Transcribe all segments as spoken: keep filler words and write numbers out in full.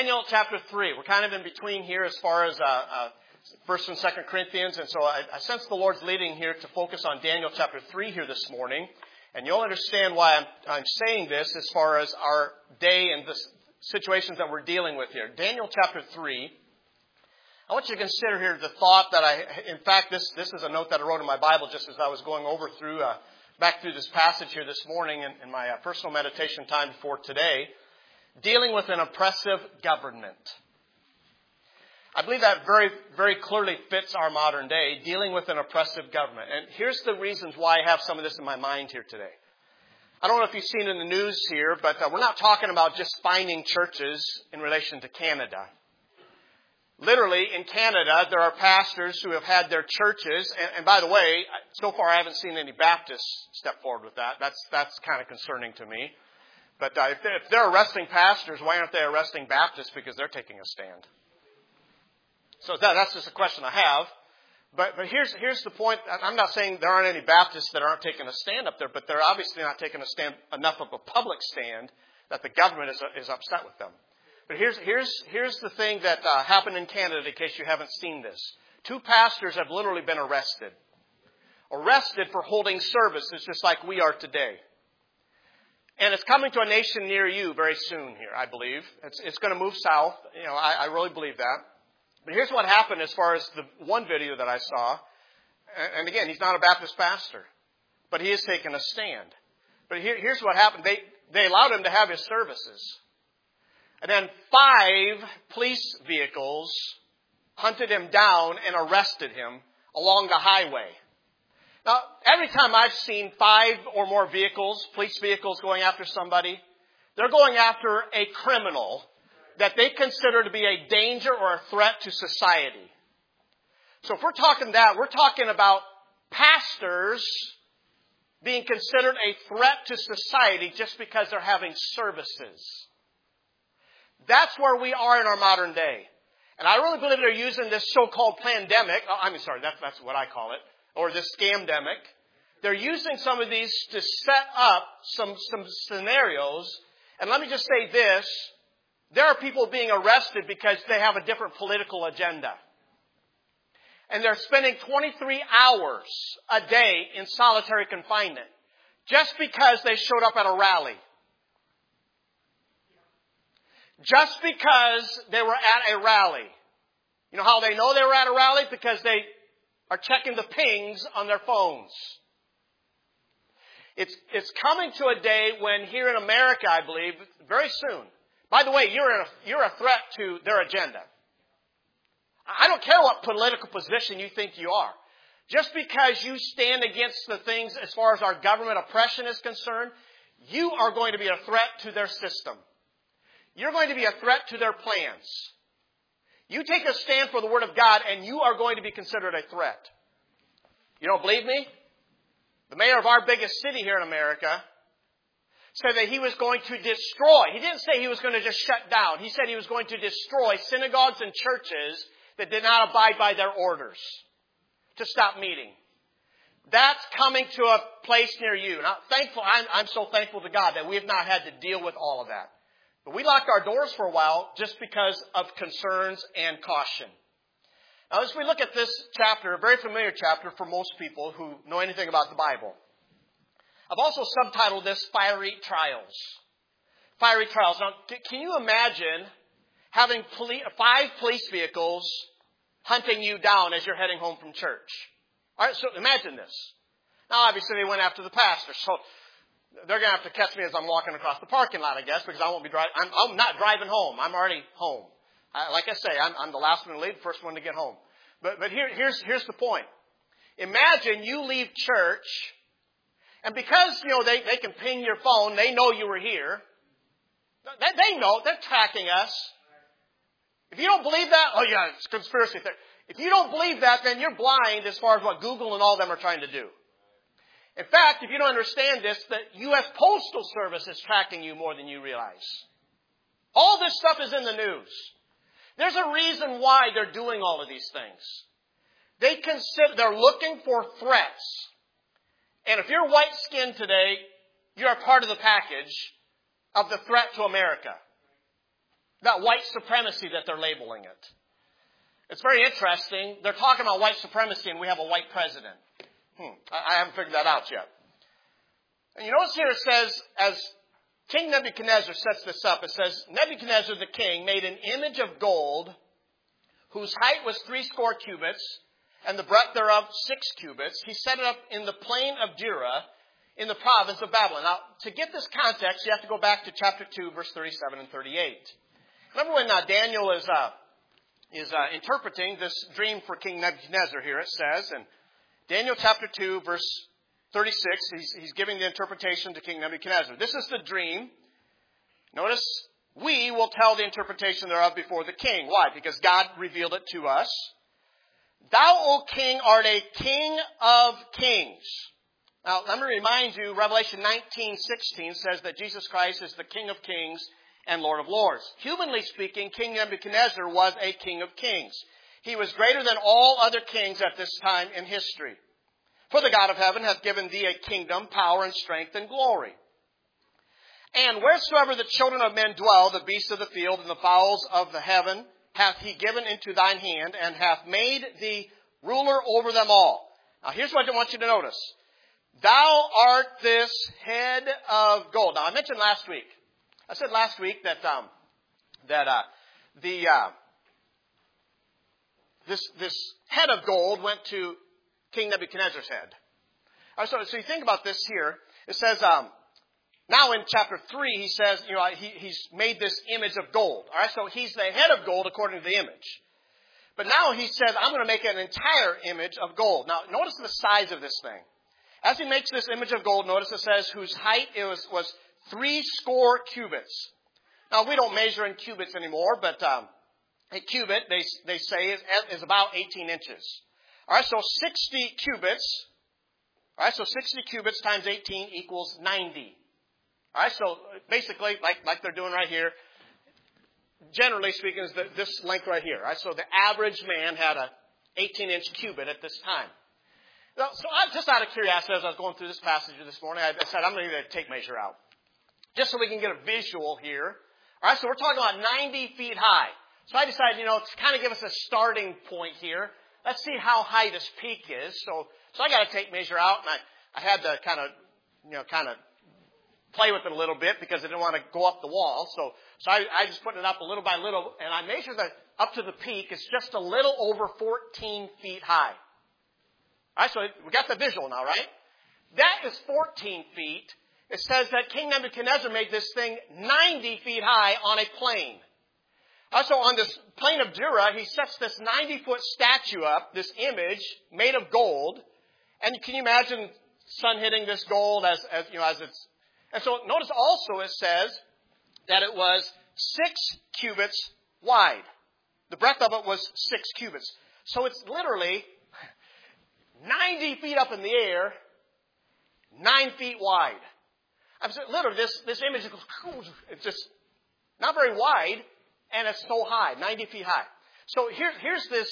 Daniel chapter three. We're kind of in between here as far as uh, uh, First and Second Corinthians, and so I, I sense the Lord's leading here to focus on Daniel chapter three here this morning. And you'll understand why I'm, I'm saying this as far as our day and the situations that we're dealing with here. Daniel chapter three. I want you to consider here the thought that I, in fact, this, this is a note that I wrote in my Bible just as I was going over through, uh, back through this passage here this morning in, in my uh, personal meditation time before today. Dealing with an oppressive government. I believe that very, very clearly fits our modern day, dealing with an oppressive government. And here's the reasons why I have some of this in my mind here today. I don't know if you've seen in the news here, but uh, we're not talking about just finding churches in relation to Canada. Literally, in Canada, there are pastors who have had their churches, and, and by the way, so far I haven't seen any Baptists step forward with that. That's, that's kind of concerning to me. But uh, if, they're, if they're arresting pastors, why aren't they arresting Baptists? Because they're taking a stand. So that, that's just a question I have. But, but here's, here's the point. I'm not saying there aren't any Baptists that aren't taking a stand up there, but they're obviously not taking a stand, enough of a public stand that the government is, is upset with them. But here's, here's, here's the thing that uh, happened in Canada, in case you haven't seen this. Two pastors have literally been arrested. Arrested for holding services just like we are today. And it's coming to a nation near you very soon here, I believe. It's, it's going to move south. You know, I, I really believe that. But here's what happened as far as the one video that I saw. And again, he's not a Baptist pastor, but he has taken a stand. But here, here's what happened. They, they allowed him to have his services. And then five police vehicles hunted him down and arrested him along the highway. Now, every time I've seen five or more vehicles, police vehicles going after somebody, they're going after a criminal that they consider to be a danger or a threat to society. So if we're talking that, we're talking about pastors being considered a threat to society just because they're having services. That's where we are in our modern day. And I really believe they're using this so-called pandemic. Oh, I mean, sorry, that's, that's what I call it. Or this scamdemic. They're using some of these to set up some, some scenarios. And let me just say this. There are people being arrested because they have a different political agenda. And they're spending twenty-three hours a day in solitary confinement just because they showed up at a rally. Just because they were at a rally. You know how they know they were at a rally? Because they are checking the pings on their phones. It's, it's coming to a day when here in America, I believe, very soon. By the way, you're a, you're a threat to their agenda. I don't care what political position you think you are. Just because you stand against the things as far as our government oppression is concerned, you are going to be a threat to their system. You're going to be a threat to their plans. You take a stand for the Word of God and you are going to be considered a threat. You don't believe me? The mayor of our biggest city here in America said that he was going to destroy. He didn't say he was going to just shut down. He said he was going to destroy synagogues and churches that did not abide by their orders to stop meeting. That's coming to a place near you. Now, thankful, I'm, I'm so thankful to God that we have not had to deal with all of that. But we locked our doors for a while just because of concerns and caution. Now, as we look at this chapter, a very familiar chapter for most people who know anything about the Bible, I've also subtitled this Fiery Trials. Fiery Trials. Now, can you imagine having poli- five police vehicles hunting you down as you're heading home from church? All right, so imagine this. Now, obviously, they went after the pastor, so they're going to have to catch me as I'm walking across the parking lot, I guess, because I won't be driving. I'm, I'm not driving home. I'm already home. I, like I say, I'm, I'm the last one to leave, the first one to get home. But, but here, here's, here's the point. Imagine you leave church, and because, you know, they, they can ping your phone, they know you were here. They, they know. They're tracking us. If you don't believe that, oh yeah, it's conspiracy theory. If you don't believe that, then you're blind as far as what Google and all of them are trying to do. In fact, if you don't understand this, the U S Postal Service is tracking you more than you realize. All this stuff is in the news. There's a reason why they're doing all of these things. They consider, they're looking for threats. And if you're white-skinned today, you're a part of the package of the threat to America. that white supremacy that they're labeling it. It's very interesting. They're talking about white supremacy and we have a white president. Hmm. I, I haven't figured that out yet. And you notice here it says, as King Nebuchadnezzar sets this up, it says, Nebuchadnezzar the king made an image of gold whose height was three score cubits and the breadth thereof six cubits. He set it up in the plain of Dura in the province of Babylon. Now, to get this context, you have to go back to chapter two, verse thirty-seven and thirty-eight. Remember when uh, Daniel is uh, is uh, interpreting this dream for King Nebuchadnezzar here, it says, in Daniel chapter two, verse thirty-six, he's, he's giving the interpretation to King Nebuchadnezzar. This is the dream. Notice, we will tell the interpretation thereof before the king. Why? Because God revealed it to us. Thou, O king, art a king of kings. Now, let me remind you, Revelation nineteen sixteen says that Jesus Christ is the King of kings and Lord of lords. Humanly speaking, King Nebuchadnezzar was a king of kings. He was greater than all other kings at this time in history. For the God of heaven hath given thee a kingdom, power, and strength, and glory. And wheresoever the children of men dwell, the beasts of the field and the fowls of the heaven, hath he given into thine hand, and hath made thee ruler over them all. Now here's what I want you to notice. Thou art this head of gold. Now I mentioned last week, I said last week that um, that uh, the uh, this this head of gold went to King Nebuchadnezzar's head. All right, so, so you think about this here. It says, um, now in chapter three, he says, you know, he, he's made this image of gold. All right, so he's the head of gold according to the image. But now he says, I'm going to make an entire image of gold. Now, notice the size of this thing. As he makes this image of gold, notice it says, whose height it was, was three score cubits. Now, we don't measure in cubits anymore, but um, a cubit, they, they say, is, is about eighteen inches. All right, so sixty cubits. All right, so sixty cubits times eighteen equals ninety. All right, so basically, like, like they're doing right here, generally speaking, is the, this length right here. All right, so the average man had a eighteen inch cubit at this time. Now, so I, just out of curiosity, as I was going through this passage this morning, I, I said, I'm going to take measure out. Just so we can get a visual here. All right, so we're talking about ninety feet high. So I decided, you know, to kind of give us a starting point here, let's see how high this peak is. So, so I got to take measure out, and I, I had to kind of, you know, kind of play with it a little bit because I didn't want to go up the wall. So, so I, I just put it up a little by little, and I measured that up to the peak. It's just a little over fourteen feet high. All right, so we got the visual now, right? That is fourteen feet. It says that King Nebuchadnezzar made this thing ninety feet high on a plain. Also, on this plain of Dura, he sets this ninety-foot statue up, this image made of gold. And can you imagine sun hitting this gold as, as you know, as it's... And so notice also it says that it was six cubits wide. The breadth of it was six cubits. So it's literally ninety feet up in the air, nine feet wide. I'm saying, literally, this, this image goes, it's just not very wide, and it's so high, ninety feet high. So here, here's this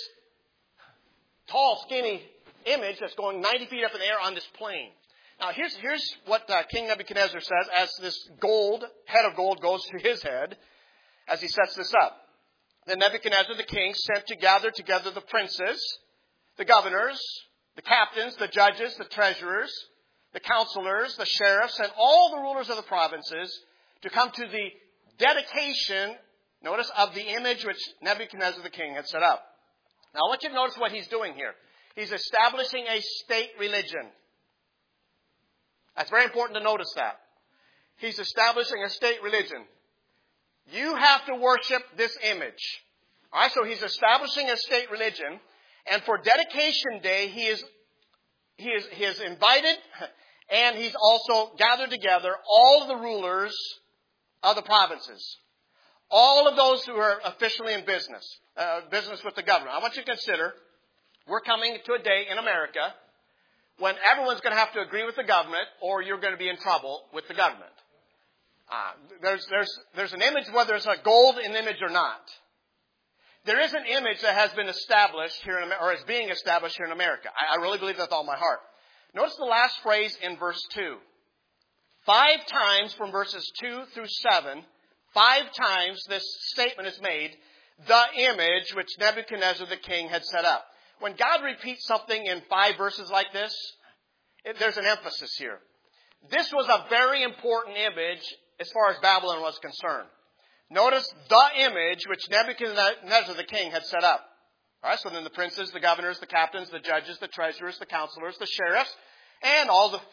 tall, skinny image that's going ninety feet up in the air on this plain. Now, here's, here's what uh, King Nebuchadnezzar says as this gold, head of gold goes to his head as he sets this up. Then Nebuchadnezzar the king sent to gather together the princes, the governors, the captains, the judges, the treasurers, the counselors, the sheriffs, and all the rulers of the provinces to come to the dedication, notice, of the image which Nebuchadnezzar the king had set up. Now, I want you to notice what he's doing here. He's establishing a state religion. That's very important to notice that. He's establishing a state religion. You have to worship this image. All right, so he's establishing a state religion. And for dedication day, he is, he is, he is invited and he's also gathered together all of the rulers of the provinces. All of those who are officially in business, uh, business with the government. I want you to consider, we're coming to a day in America when everyone's going to have to agree with the government or you're going to be in trouble with the government. Uh, there's, there's, there's an image, whether it's a golden image or not. There is an image that has been established here, in, or is being established here in America. I, I really believe that with all my heart. Notice the last phrase in verse two. Five times from verses two through seven, Five times this statement is made, the image which Nebuchadnezzar the king had set up. When God repeats something in five verses like this, it, there's an emphasis here. This was a very important image as far as Babylon was concerned. Notice the image which Nebuchadnezzar the king had set up. All right, so then the princes, the governors, the captains, the judges, the treasurers, the counselors, the sheriffs, and all the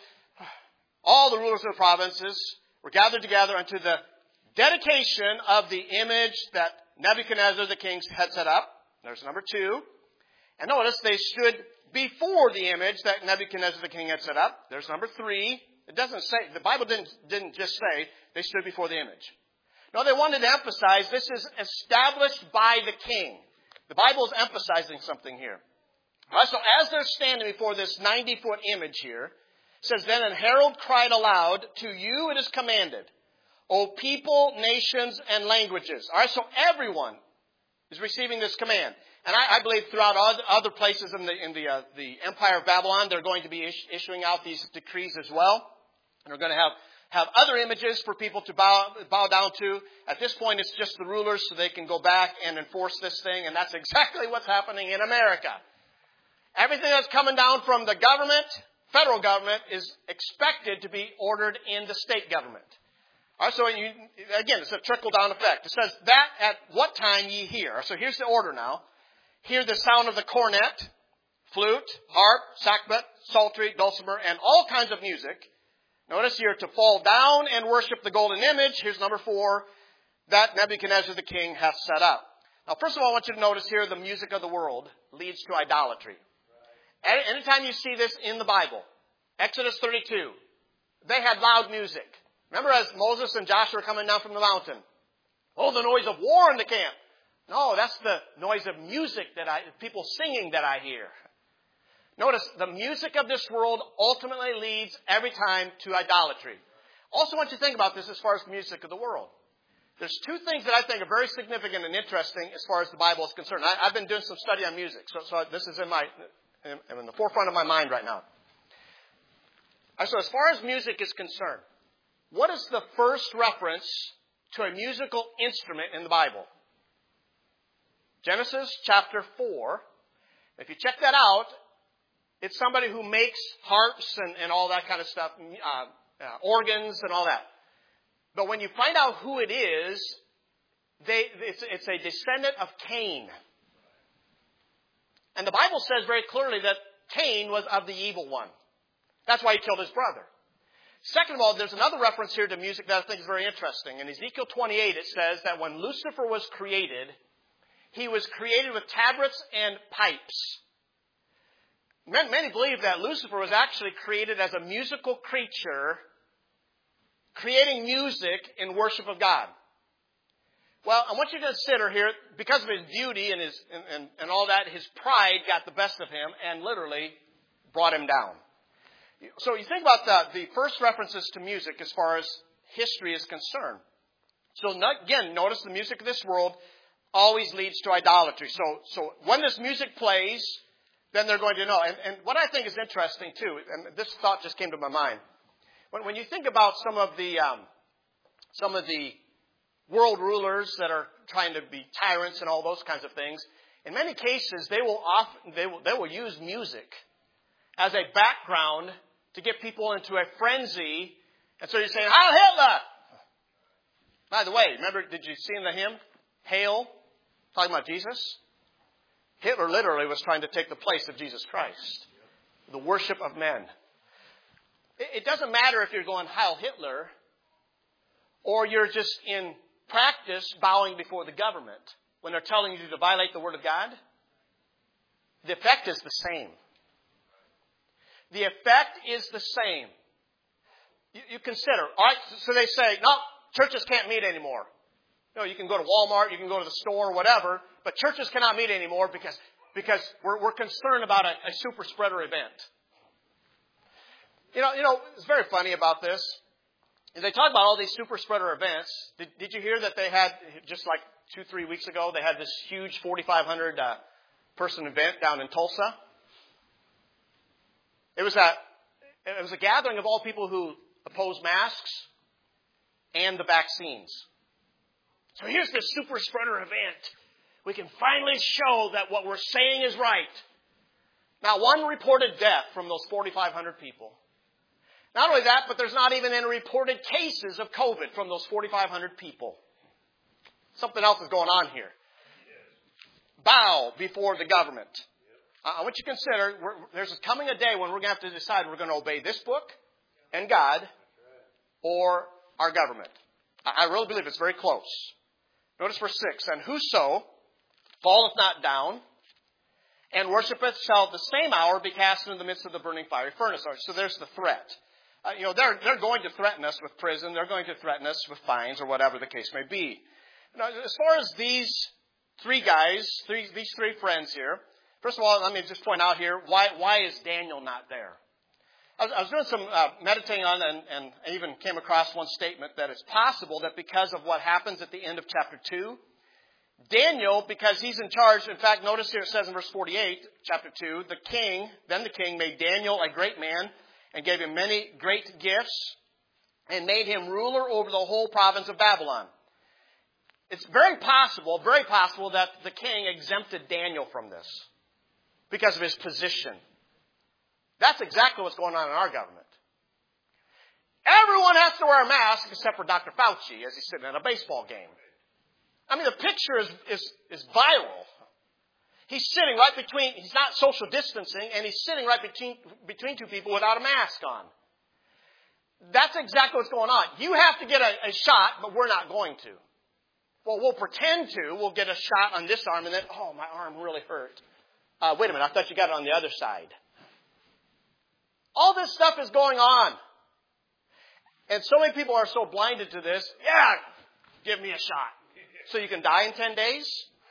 all the rulers of the provinces were gathered together unto the dedication of the image that Nebuchadnezzar the king had set up. There's number two. And notice they stood before the image that Nebuchadnezzar the king had set up. There's number three. It doesn't say, the Bible didn't, didn't just say they stood before the image. No, they wanted to emphasize this is established by the king. The Bible is emphasizing something here. All right, so as they're standing before this ninety-foot image here, it says, Then an herald cried aloud, To you it is commanded, O people, nations, and languages. All right, so everyone is receiving this command. And I, I believe throughout other places in the in the uh, the Empire of Babylon, they're going to be is- issuing out these decrees as well. And they're going to have, have other images for people to bow, bow down to. At this point, it's just the rulers so they can go back and enforce this thing. And that's exactly what's happening in America. Everything that's coming down from the government, federal government, is expected to be ordered in the state government. All right, so you, again, it's a trickle-down effect. It says, That at what time ye hear. So here's the order now. Hear the sound of the cornet, flute, harp, sackbut, psaltery, dulcimer, and all kinds of music. Notice you're to fall down and worship the golden image. Here's number four, that Nebuchadnezzar the king hath set up. Now, first of all, I want you to notice here the music of the world leads to idolatry. Anytime you see this in the Bible, Exodus thirty-two, they had loud music. Remember as Moses and Joshua are coming down from the mountain? Oh, the noise of war in the camp. No, that's the noise of music that I, people singing that I hear. Notice, the music of this world ultimately leads every time to idolatry. Also want you to think about this as far as the music of the world. There's two things that I think are very significant and interesting as far as the Bible is concerned. I, I've been doing some study on music, so, so this is in my in, in the forefront of my mind right now. So as far as music is concerned, what is the first reference to a musical instrument in the Bible? Genesis chapter four. If you check that out, it's somebody who makes harps and, and all that kind of stuff, uh, uh, organs and all that. But when you find out who it is, they, it's, it's a descendant of Cain. And the Bible says very clearly that Cain was of the evil one. That's why he killed his brother. Second of all, there's another reference here to music that I think is very interesting. In Ezekiel twenty-eight, it says that when Lucifer was created, he was created with tabrets and pipes. Many believe that Lucifer was actually created as a musical creature, creating music in worship of God. Well, I want you to consider here, because of his beauty and his and, and, and all that, his pride got the best of him and literally brought him down. So you think about the, the first references to music as far as history is concerned. So not, again, notice the music of this world always leads to idolatry. So, so when this music plays, then they're going to know. And, and what I think is interesting too, and this thought just came to my mind, when, when you think about some of the um, some of the world rulers that are trying to be tyrants and all those kinds of things, in many cases they will often they will they will use music as a background to get people into a frenzy. And so you're saying, "Heil Hitler!" By the way, remember? Did you see in the hymn, "Hail"? Talking about Jesus. Hitler literally was trying to take the place of Jesus Christ. The worship of men. It doesn't matter if you're going Heil Hitler or you're just in practice bowing before the government when they're telling you to violate the Word of God. The effect is the same. The effect is the same. You, you consider, all right, so they say, no, churches can't meet anymore. No, you can go to Walmart, you can go to the store, whatever, but churches cannot meet anymore because, because we're, we're concerned about a, a super spreader event. You know, you know, it's very funny about this. They talk about all these super spreader events. Did, did you hear that they had, just like two, three weeks ago, they had this huge forty-five hundred uh, person event down in Tulsa? It was a, it was a gathering of all people who oppose masks and the vaccines. So here's this super spreader event. We can finally show that what we're saying is right. Now, one reported death from those forty-five hundred people. Not only that, but there's not even any reported cases of COVID from those forty-five hundred people. Something else is going on here. Bow before the government. I want you to consider, we're, there's coming a day when we're going to have to decide we're going to obey this book and God or our government. I really believe it's very close. Notice verse six. And whoso falleth not down and worshipeth shall at the same hour be cast into the midst of the burning fiery furnace. So there's the threat. Uh, you know, they're, they're going to threaten us with prison. They're going to threaten us with fines or whatever the case may be. Now, as far as these three guys, three, these three friends here, first of all, let me just point out here, why, why is Daniel not there? I was, I was doing some uh, meditating on and, and I even came across one statement that it's possible that because of what happens at the end of chapter two, Daniel, because he's in charge, in fact, notice here it says in verse forty-eight, chapter two, the king, then the king made Daniel a great man and gave him many great gifts and made him ruler over the whole province of Babylon. It's very possible, very possible that the king exempted Daniel from this because of his position. That's exactly what's going on in our government. Everyone has to wear a mask except for Doctor Fauci as he's sitting at a baseball game. I mean, the picture is, is, is viral. He's sitting right between, he's not social distancing, and he's sitting right between, between two people without a mask on. That's exactly what's going on. You have to get a, a shot, but we're not going to. Well, we'll pretend to. We'll get a shot on this arm, and then, oh, my arm really hurt. Uh, wait a minute, I thought you got it on the other side. All this stuff is going on. And so many people are so blinded to this, yeah, give me a shot. So you can die in ten days?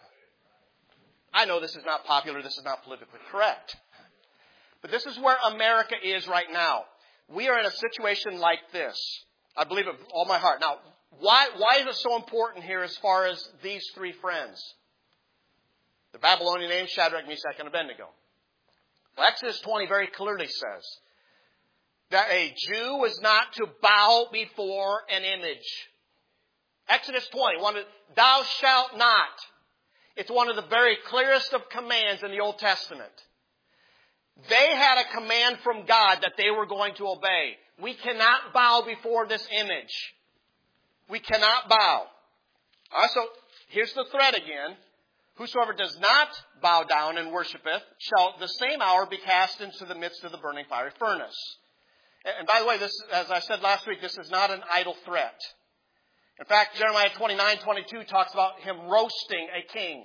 I know this is not popular. This is not politically correct. But this is where America is right now. We are in a situation like this. I believe it with all my heart. Now, why, why is it so important here as far as these three friends? The Babylonian names Shadrach, Meshach, and Abednego. Well, Exodus twenty very clearly says that a Jew was not to bow before an image. Exodus twenty, one of, thou shalt not. It's one of the very clearest of commands in the Old Testament. They had a command from God that they were going to obey. We cannot bow before this image. We cannot bow. Also, here's the threat again. Whosoever does not bow down and worshipeth shall at the same hour be cast into the midst of the burning fiery furnace. And by the way, this, as I said last week, this is not an idle threat. In fact, Jeremiah twenty-nine twenty-two talks about him roasting a king.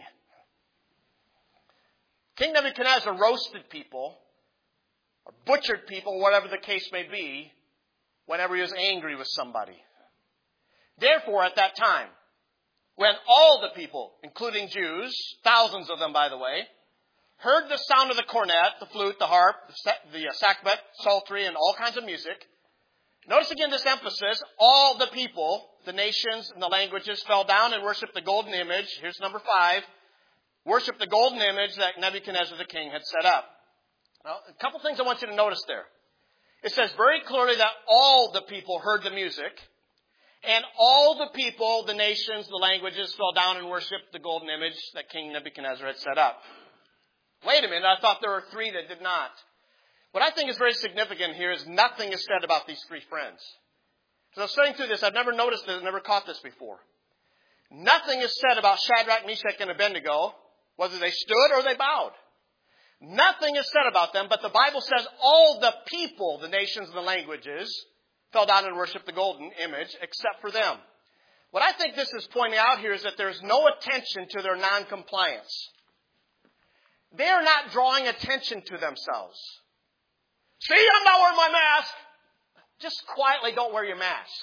King Nebuchadnezzar roasted people, or butchered people, whatever the case may be, whenever he was angry with somebody. Therefore, at that time, when all the people, including Jews, thousands of them, by the way, heard the sound of the cornet, the flute, the harp, the sackbut, psaltery, and all kinds of music, notice again this emphasis, all the people, the nations and the languages fell down and worshiped the golden image. Here's number five. Worship the golden image that Nebuchadnezzar the king had set up. Now, a couple things I want you to notice there. It says very clearly that all the people heard the music, and all the people, the nations, the languages fell down and worshiped the golden image that King Nebuchadnezzar had set up. Wait a minute, I thought there were three that did not. What I think is very significant here is nothing is said about these three friends. As I was studying through this, I've never noticed this, I've never caught this before. Nothing is said about Shadrach, Meshach, and Abednego, whether they stood or they bowed. Nothing is said about them, but the Bible says all the people, the nations and the languages, fell down and worshiped the golden image except for them. What I think this is pointing out here is that there's no attention to their noncompliance. They are not drawing attention to themselves. See, I'm not wearing my mask. Just quietly don't wear your mask.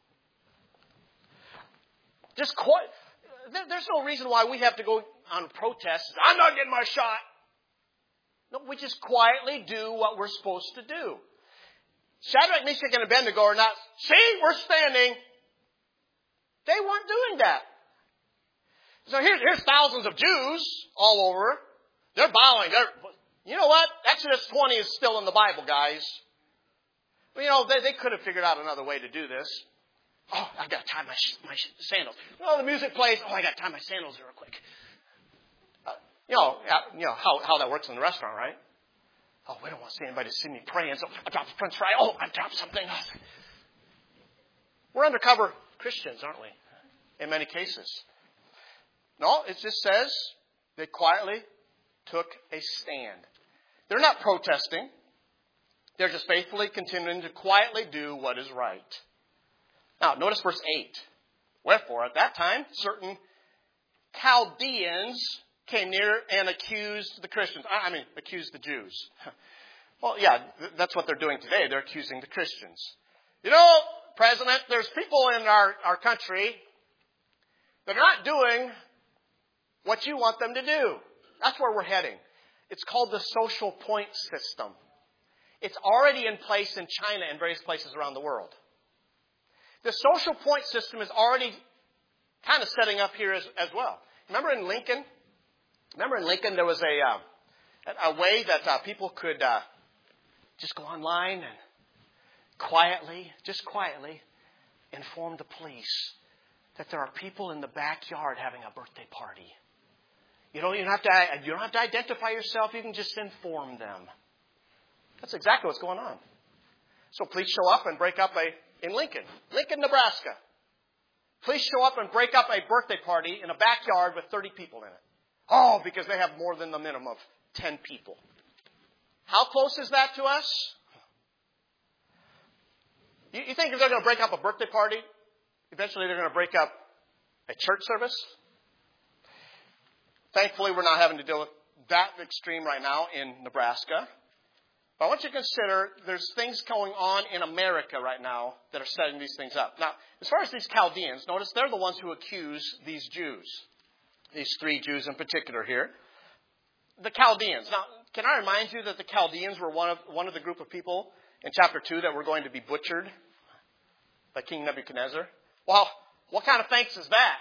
Just quiet. There's no reason why we have to go on protests. I'm not getting my shot. No, we just quietly do what we're supposed to do. Shadrach, Meshach, and Abednego are not, see, we're standing. They weren't doing that. So here's, here's thousands of Jews all over. They're bowing. They're, you know what? Exodus twenty is still in the Bible, guys. But, you know, they, they could have figured out another way to do this. Oh, I've got to tie my my sandals. Oh, the music plays. Oh, I got to tie my sandals real quick. Uh, you know, uh, you know how, how that works in the restaurant, right? Oh, we don't want to see anybody see me praying, so I dropped a French fry. Oh, I dropped something else. We're undercover Christians, aren't we? In many cases. No, it just says they quietly took a stand. They're not protesting. They're just faithfully continuing to quietly do what is right. Now, notice verse eight. Wherefore, at that time, certain Chaldeans came near and accused the Christians. I mean, accused the Jews. Well, yeah, that's what they're doing today. They're accusing the Christians. You know, President, there's people in our, our country that are not doing what you want them to do. That's where we're heading. It's called the social point system. It's already in place in China and various places around the world. The social point system is already kind of setting up here as, as well. Remember in Lincoln? Remember in Lincoln there was a uh, a way that uh, people could uh, just go online and quietly, just quietly, inform the police that there are people in the backyard having a birthday party. You don't even have to. You don't have to identify yourself. You can just inform them. That's exactly what's going on. So police show up and break up a in Lincoln, Lincoln, Nebraska. Police show up and break up a birthday party in a backyard with thirty people in it. Oh, because they have more than the minimum of ten people. How close is that to us? You, you think if they're going to break up a birthday party, eventually they're going to break up a church service? Thankfully, we're not having to deal with that extreme right now in Nebraska. But I want you to consider there's things going on in America right now that are setting these things up. Now, as far as these Chaldeans, notice they're the ones who accuse these Jews. These three Jews in particular here. The Chaldeans. Now, can I remind you that the Chaldeans were one of one of the group of people in chapter two that were going to be butchered by King Nebuchadnezzar? Well, what kind of thanks is that?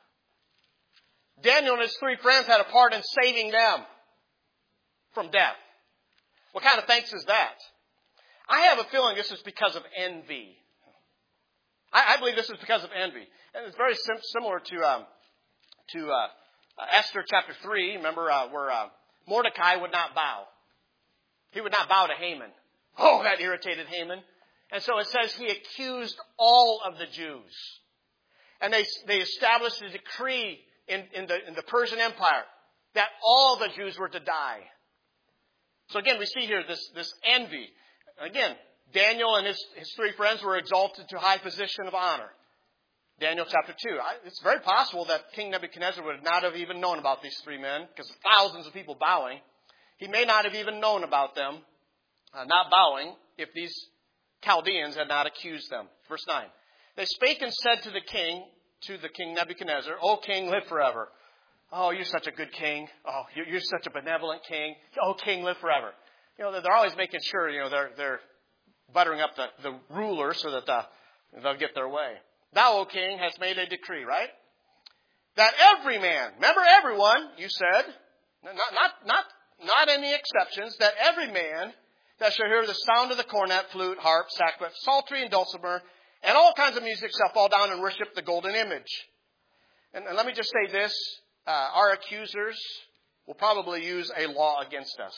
Daniel and his three friends had a part in saving them from death. What kind of thanks is that? I have a feeling this is because of envy. I, I believe this is because of envy. And it's very sim- similar to um, to uh, Esther chapter three. Remember uh, where uh, Mordecai would not bow. He would not bow to Haman. Oh, that irritated Haman. And so it says he accused all of the Jews. And they they established a decree in, in, the, in the Persian Empire that all the Jews were to die. So again, we see here this, this envy. Again, Daniel and his, his three friends were exalted to high position of honor. Daniel chapter two. It's very possible that King Nebuchadnezzar would not have even known about these three men because thousands of people bowing. He may not have even known about them uh, not bowing if these Chaldeans had not accused them. Verse nine. They spake and said to the king, to the king Nebuchadnezzar, O king, live forever. Oh, you're such a good king. Oh, you're, you're such a benevolent king. Oh, king, live forever. You know, they're always making sure, you know, they're, they're buttering up the, the ruler so that the, they'll get their way. Thou, O king, hast made a decree, right? That every man, remember everyone, you said, not, not, not, not any exceptions, that every man that shall hear the sound of the cornet, flute, harp, sackbut, psaltery, and dulcimer, and all kinds of music shall fall down and worship the golden image. And, and let me just say this. Uh, our accusers will probably use a law against us.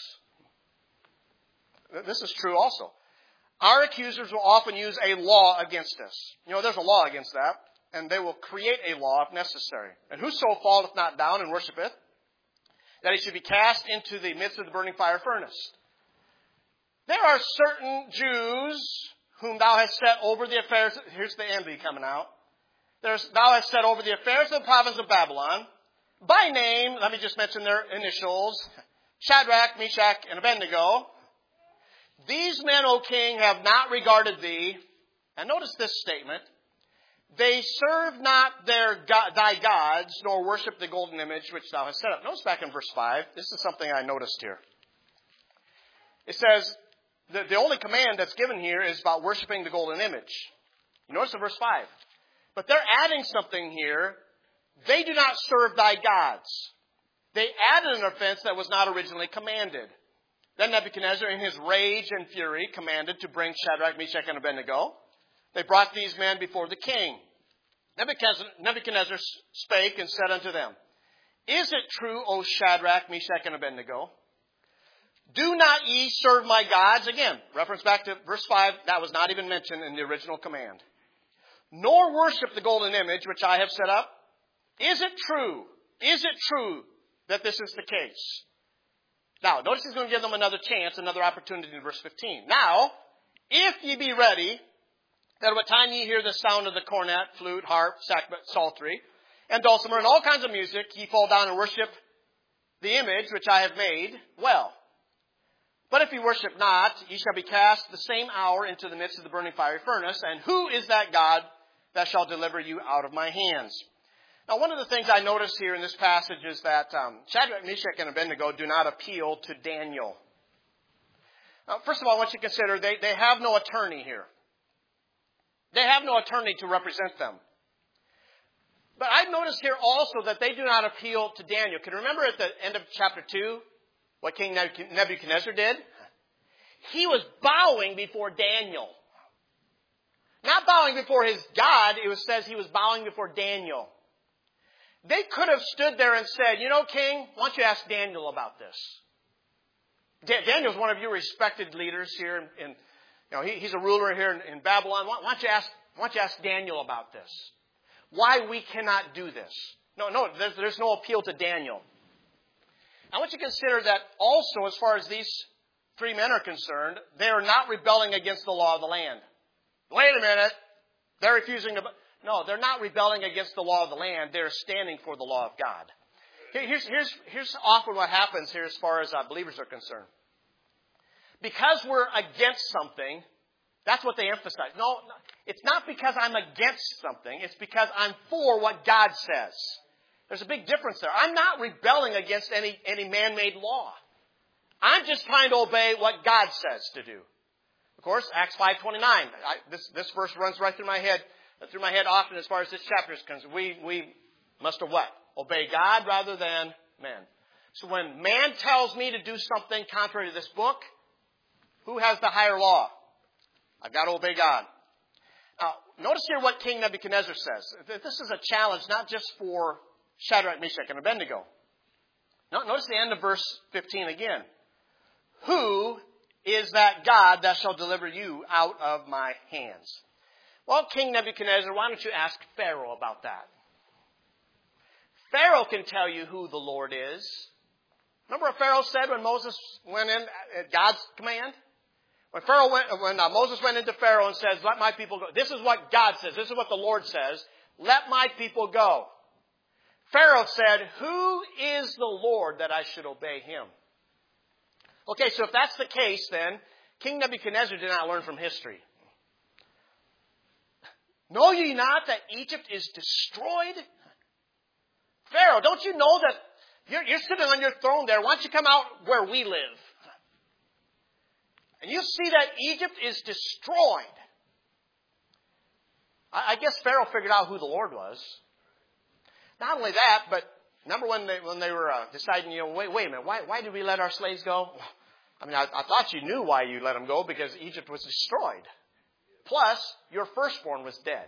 This is true also. Our accusers will often use a law against us. You know, there's a law against that. And they will create a law if necessary. And whoso falleth not down and worshipeth, that he should be cast into the midst of the burning fire furnace. There are certain Jews whom thou hast set over the affairs. Here's the envy coming out. There's, thou hast set over the affairs of the province of Babylon. By name, let me just mention their initials. Shadrach, Meshach, and Abednego. These men, O king, have not regarded thee. And notice this statement. They serve not their thy gods, nor worship the golden image which thou hast set up. Notice back in verse five. This is something I noticed here. It says, the, the only command that's given here is about worshiping the golden image. You notice in verse five. But they're adding something here. They do not serve thy gods. They added an offense that was not originally commanded. Then Nebuchadnezzar, in his rage and fury, commanded to bring Shadrach, Meshach, and Abednego. They brought these men before the king. Nebuchadnezzar, Nebuchadnezzar spake and said unto them, Is it true, O Shadrach, Meshach, and Abednego? Do not ye serve my gods? Again, reference back to verse five. That was not even mentioned in the original command. Nor worship the golden image which I have set up. Is it true? Is it true that this is the case? Now, notice he's going to give them another chance, another opportunity in verse fifteen. Now, if ye be ready, that what time ye hear the sound of the cornet, flute, harp, sackbut, psaltery, and dulcimer, and all kinds of music, ye fall down and worship the image which I have made, well. But if ye worship not, ye shall be cast the same hour into the midst of the burning fiery furnace. And who is that God that shall deliver you out of my hands? Now, one of the things I notice here in this passage is that um, Shadrach, Meshach, and Abednego do not appeal to Daniel. Now, first of all, I want you to consider they, they have no attorney here. They have no attorney to represent them. But I've noticed here also that they do not appeal to Daniel. Can you remember at the end of chapter two what King Nebuchadnezzar did? He was bowing before Daniel. Not bowing before his God. It says he was bowing before Daniel. They could have stood there and said, you know, King, why don't you ask Daniel about this? Da- Daniel's one of your respected leaders here. In, in, you know, he, he's a ruler here in, in Babylon. Why, why, don't you ask, why don't you ask Daniel about this? Why we cannot do this? No, no, there's, there's no appeal to Daniel. I want you to consider that also, as far as these three men are concerned, they are not rebelling against the law of the land. Wait a minute. They're refusing to... No, they're not rebelling against the law of the land. They're standing for the law of God. Here's, here's, here's often what happens here as far as uh, believers are concerned. Because we're against something, that's what they emphasize. No, it's not because I'm against something. It's because I'm for what God says. There's a big difference there. I'm not rebelling against any, any man-made law. I'm just trying to obey what God says to do. Of course, Acts five twenty-nine. I, this, this verse runs right through my head. Through my head often as far as this chapter is concerned. We, we must have what? Obey God rather than man. So when man tells me to do something contrary to this book, who has the higher law? I've got to obey God. Now, notice here what King Nebuchadnezzar says. This is a challenge not just for Shadrach, Meshach, and Abednego. Notice the end of verse fifteen again. Who is that God that shall deliver you out of my hands? Well, King Nebuchadnezzar, why don't you ask Pharaoh about that? Pharaoh can tell you who the Lord is. Remember what Pharaoh said when Moses went in at God's command? When Pharaoh went, when uh, Moses went into Pharaoh and says, "Let my people go." This is what God says. This is what the Lord says. Let my people go. Pharaoh said, "Who is the Lord that I should obey him?" Okay, so if that's the case, then King Nebuchadnezzar did not learn from history. Know ye not that Egypt is destroyed? Pharaoh, don't you know that you're, you're sitting on your throne there? Why don't you come out where we live? And you see that Egypt is destroyed. I, I guess Pharaoh figured out who the Lord was. Not only that, but remember when they when they were uh, deciding, you know, wait, wait a minute, why why did we let our slaves go? I mean, I, I thought you knew why you let them go, because Egypt was destroyed. Plus, your firstborn was dead.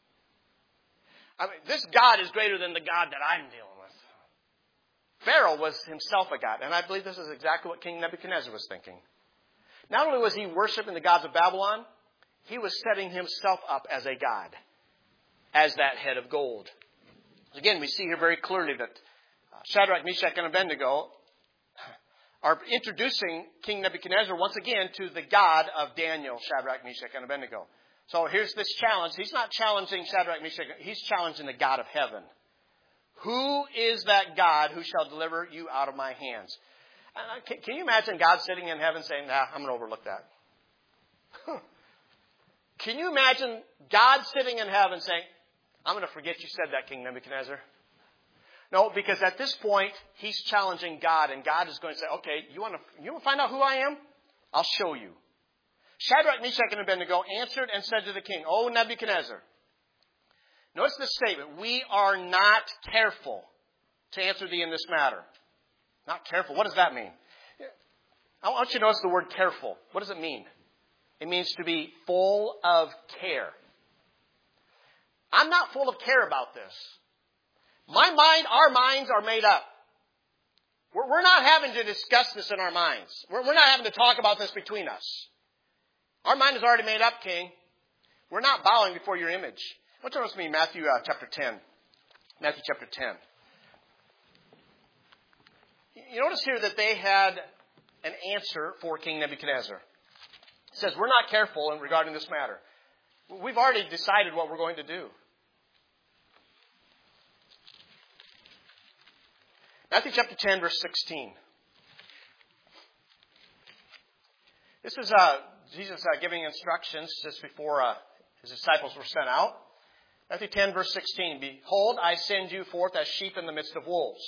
I mean, this God is greater than the God that I'm dealing with. Pharaoh was himself a God. And I believe this is exactly what King Nebuchadnezzar was thinking. Not only was he worshiping the gods of Babylon, he was setting himself up as a God, as that head of gold. Again, we see here very clearly that Shadrach, Meshach, and Abednego are introducing King Nebuchadnezzar once again to the God of Daniel, Shadrach, Meshach, and Abednego. So here's this challenge. He's not challenging Shadrach, Meshach. He's challenging the God of heaven. Who is that God who shall deliver you out of my hands? Uh, can, can you imagine God sitting in heaven saying, nah, I'm going to overlook that? Can you imagine God sitting in heaven saying, I'm going to forget you said that, King Nebuchadnezzar? No, because at this point, he's challenging God, and God is going to say, okay, you want to you want to find out who I am? I'll show you. Shadrach, Meshach, and Abednego answered and said to the king, O Nebuchadnezzar, notice this statement, we are not careful to answer thee in this matter. Not careful. What does that mean? I want you to notice the word careful. What does it mean? It means to be full of care. I'm not full of care about this. My mind, our minds are made up. We're, we're not having to discuss this in our minds. We're, we're not having to talk about this between us. Our mind is already made up, King. We're not bowing before your image. What's on with me, Matthew uh, chapter ten. Matthew chapter ten. You notice here that they had an answer for King Nebuchadnezzar. It says, we're not careful in regarding this matter. We've already decided what we're going to do. Matthew chapter ten, verse sixteen. This is uh, Jesus uh, giving instructions just before uh, his disciples were sent out. Matthew ten, verse sixteen. Behold, I send you forth as sheep in the midst of wolves.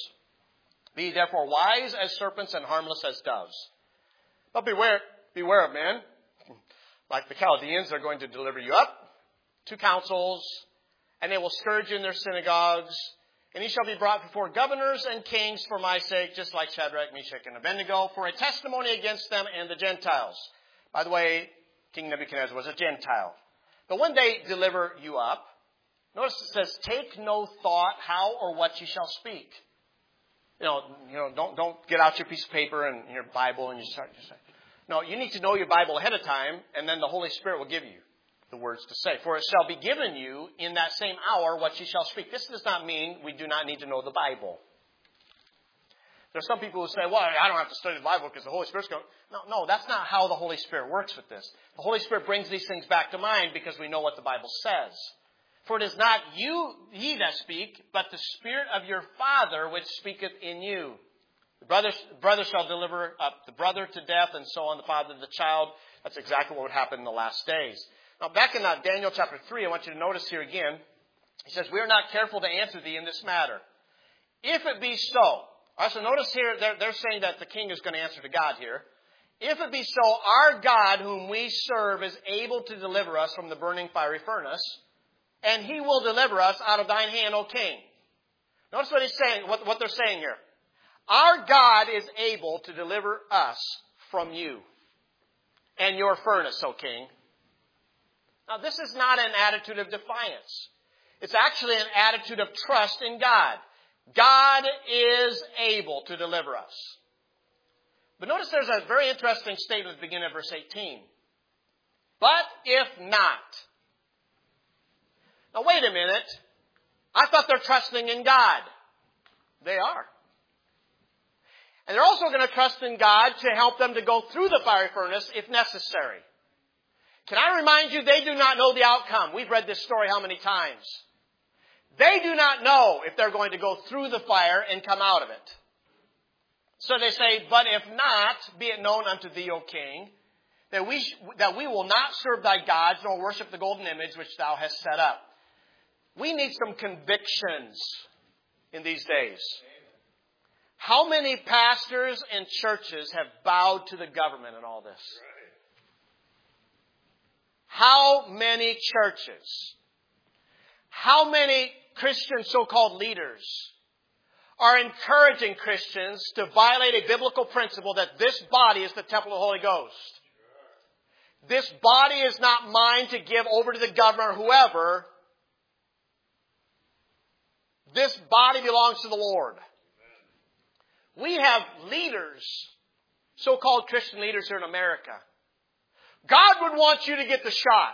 Be therefore wise as serpents and harmless as doves. But beware, beware of men. Like the Chaldeans, they're going to deliver you up to councils, and they will scourge you in their synagogues. And ye shall be brought before governors and kings for my sake, just like Shadrach, Meshach, and Abednego, for a testimony against them and the Gentiles. By the way, King Nebuchadnezzar was a Gentile. But when they deliver you up, notice it says, take no thought how or what you shall speak. You know, you know, don't don't get out your piece of paper and your Bible and you start to say. No, you need to know your Bible ahead of time, and then the Holy Spirit will give you the words to say. For it shall be given you in that same hour what you shall speak. This does not mean we do not need to know the Bible. There are some people who say, well, I don't have to study the Bible because the Holy Spirit's going. No, no, that's not how the Holy Spirit works with this. The Holy Spirit brings these things back to mind because we know what the Bible says. For it is not you, ye that speak, but the Spirit of your Father which speaketh in you. The brother, brother shall deliver up the brother to death, and so on the father to the child. That's exactly what would happen in the last days. Now, back in uh, Daniel chapter three, I want you to notice here again, he says, we are not careful to answer thee in this matter. If it be so, all right, so notice here, they're, they're saying that the king is going to answer to God here. If it be so, our God whom we serve is able to deliver us from the burning fiery furnace, and he will deliver us out of thine hand, O king. Notice what he's saying, what, what they're saying here. Our God is able to deliver us from you and your furnace, O king. Now, this is not an attitude of defiance. It's actually an attitude of trust in God. God is able to deliver us. But notice there's a very interesting statement at the beginning of verse eighteen. But if not. Now, wait a minute. I thought they're trusting in God. They are. And they're also going to trust in God to help them to go through the fiery furnace if necessary. Can I remind you, they do not know the outcome. We've read this story how many times? They do not know if they're going to go through the fire and come out of it. So they say, but if not, be it known unto thee, O king, that we, that we will not serve thy gods, nor worship the golden image which thou hast set up. We need some convictions in these days. How many pastors and churches have bowed to the government in all this? How many churches, how many Christian so-called leaders are encouraging Christians to violate a biblical principle that this body is the temple of the Holy Ghost? This body is not mine to give over to the governor or whoever. This body belongs to the Lord. We have leaders, so-called Christian leaders here in America. God would want you to get the shot.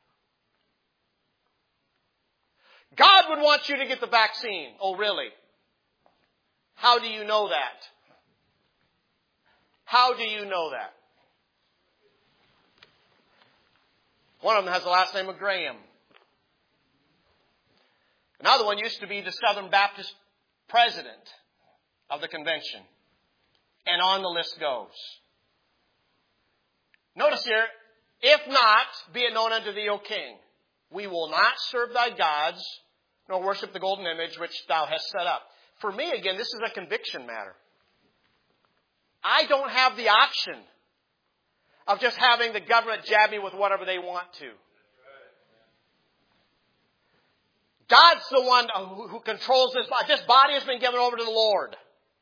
God would want you to get the vaccine. Oh, really? How do you know that? How do you know that? One of them has the last name of Graham. Another one used to be the Southern Baptist president of the convention. And on the list goes. Notice here, if not, be it known unto thee, O king, we will not serve thy gods, nor worship the golden image which thou hast set up. For me, again, this is a conviction matter. I don't have the option of just having the government jab me with whatever they want to. God's the one who controls this body. This body has been given over to the Lord.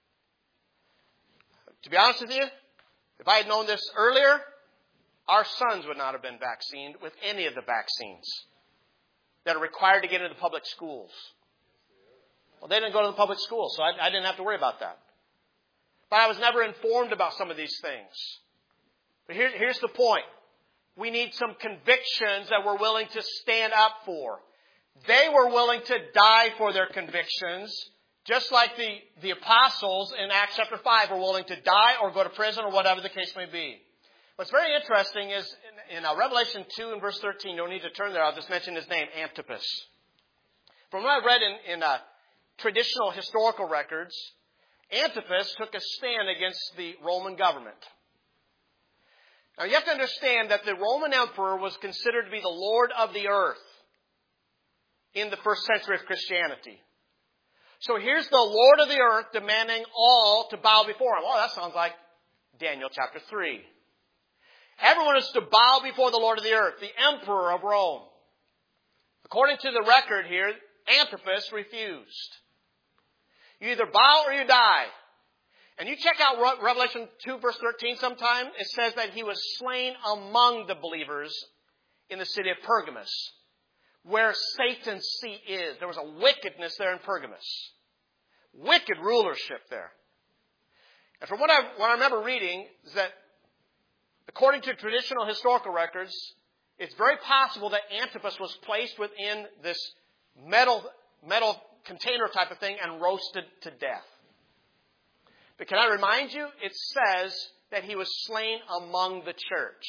To be honest with you, if I had known this earlier, our sons would not have been vaccinated with any of the vaccines. that are required to get into public schools. Well, they didn't go to the public schools, so I, I didn't have to worry about that. But I was never informed about some of these things. But here, here's the point. We need some convictions that we're willing to stand up for. They were willing to die for their convictions, just like the, the apostles in Acts chapter five were willing to die or go to prison or whatever the case may be. What's very interesting is in, in uh, Revelation two and verse thirteen, you don't need to turn there, I'll just mention his name, Antipas. From what I read in, in uh, traditional historical records, Antipas took a stand against the Roman government. Now you have to understand that the Roman emperor was considered to be the Lord of the earth in the first century of Christianity. So here's the Lord of the earth demanding all to bow before him. Oh, that sounds like Daniel chapter three. Everyone is to bow before the Lord of the earth, the emperor of Rome. According to the record here, Antipas refused. You either bow or you die. And you check out Revelation two verse thirteen sometime, it says that he was slain among the believers in the city of Pergamos, where Satan's seat is. There was a wickedness there in Pergamos. Wicked rulership there. And from what I, what I remember reading is that according to traditional historical records, it's very possible that Antipas was placed within this metal, metal container type of thing and roasted to death. But can I remind you, it says that he was slain among the church.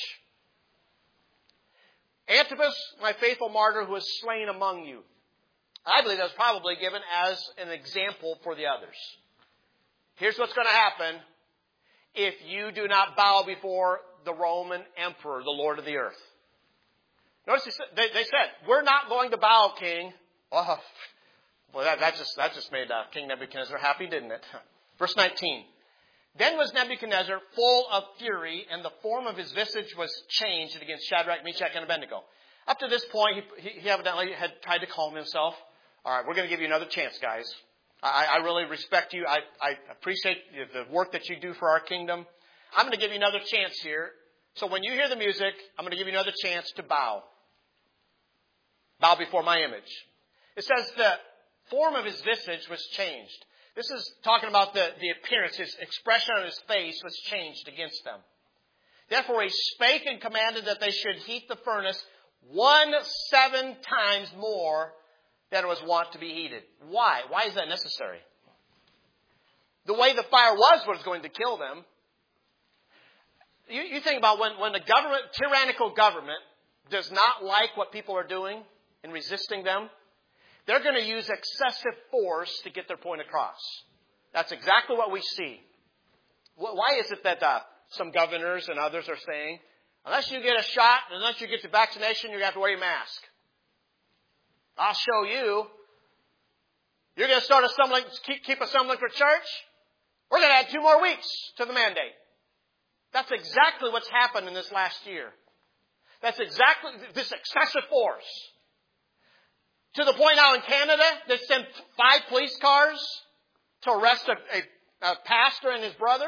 Antipas, my faithful martyr, who was slain among you. I believe that was probably given as an example for the others. Here's what's going to happen if you do not bow before the Roman emperor, the Lord of the earth. Notice they, they said, we're not going to bow, King. Oh, well, that, that just that just made uh, King Nebuchadnezzar happy, didn't it? Verse nineteen. Then was Nebuchadnezzar full of fury, and the form of his visage was changed against Shadrach, Meshach, and Abednego. Up to this point, he, he evidently had tried to calm himself. All right, we're going to give you another chance, guys. I, I really respect you. I, I appreciate the work that you do for our kingdom. I'm going to give you another chance here. So when you hear the music, I'm going to give you another chance to bow. Bow before my image. It says the form of his visage was changed. This is talking about the, the appearance. His expression on his face was changed against them. Therefore he spake and commanded that they should heat the furnace one seven times more than it was wont to be heated. Why? Why is that necessary? The way the fire was was going to kill them. You, you think about when, when the government, tyrannical government, does not like what people are doing in resisting them, they're going to use excessive force to get their point across. That's exactly what we see. Why is it that uh, some governors and others are saying, unless you get a shot, unless you get the vaccination, you're going to have to wear your mask? I'll show you. You're going to start assembling, keep, keep assembling for church? We're going to add two more weeks to the mandate. That's exactly what's happened in this last year. That's exactly this excessive force. To the point now in Canada, they send five police cars to arrest a, a, a pastor and his brother.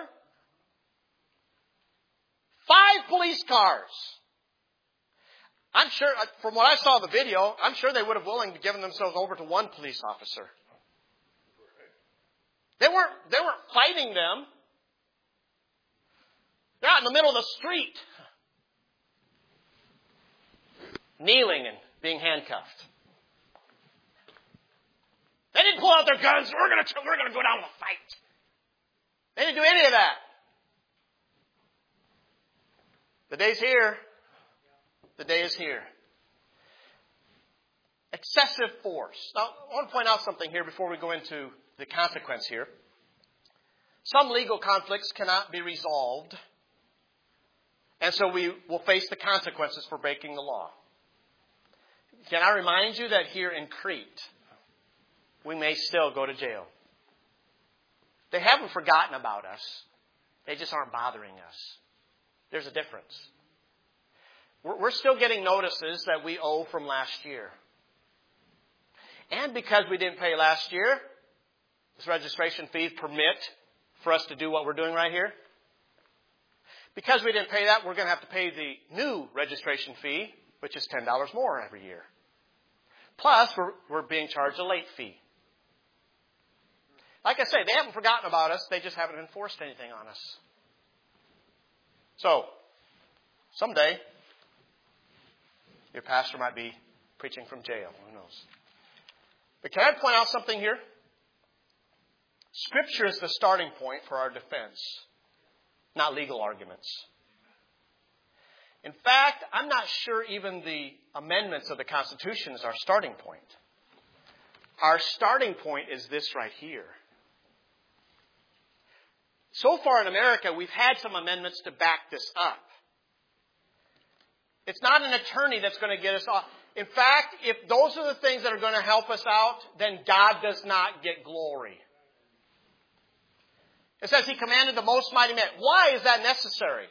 Five police cars. I'm sure, from what I saw of the video, I'm sure they would have willing to given themselves over to one police officer. They weren't, they weren't fighting them. They're out in the middle of the street, kneeling and being handcuffed. They didn't pull out their guns. We're going to we're going to go down and fight. They didn't do any of that. The day's here. The day is here. Excessive force. Now, I want to point out something here before we go into the consequence here. Some legal conflicts cannot be resolved, and so we will face the consequences for breaking the law. Can I remind you that here in Crete, we may still go to jail. They haven't forgotten about us. They just aren't bothering us. There's a difference. We're still getting notices that we owe from last year. And because we didn't pay last year, this registration fee permit for us to do what we're doing right here. Because we didn't pay that, we're going to have to pay the new registration fee, which is ten dollars more every year. Plus, we're, we're being charged a late fee. Like I say, they haven't forgotten about us. They just haven't enforced anything on us. So, someday, your pastor might be preaching from jail. Who knows? But can I point out something here? Scripture is the starting point for our defense, not legal arguments. In fact, I'm not sure even the amendments of the Constitution is our starting point. Our starting point is this right here. So far in America, we've had some amendments to back this up. It's not an attorney that's going to get us off. In fact, if those are the things that are going to help us out, then God does not get glory. It says He commanded the most mighty men. Why is that necessary?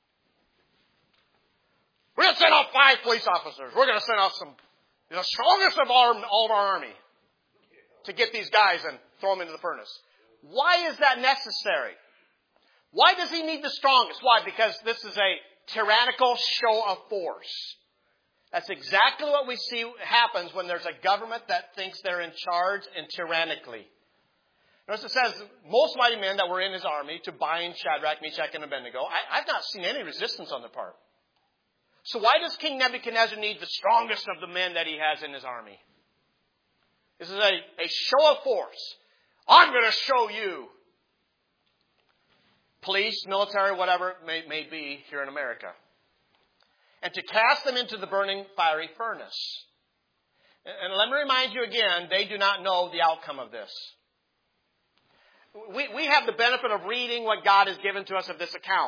We're going to send out five police officers. We're going to send out some, the strongest of our, all of our army to get these guys and throw them into the furnace. Why is that necessary? Why does He need the strongest? Why? Because this is a tyrannical show of force. That's exactly what we see happens when there's a government that thinks they're in charge and tyrannically. Notice it says, most mighty men that were in His army to bind Shadrach, Meshach, and Abednego. I, I've not seen any resistance on their part. So why does King Nebuchadnezzar need the strongest of the men that he has in his army? This is a, a show of force. I'm going to show you. Police, military, whatever it may, may be here in America. And to cast them into the burning fiery furnace. And let me remind you again, they do not know the outcome of this. We, we have the benefit of reading what God has given to us of this account.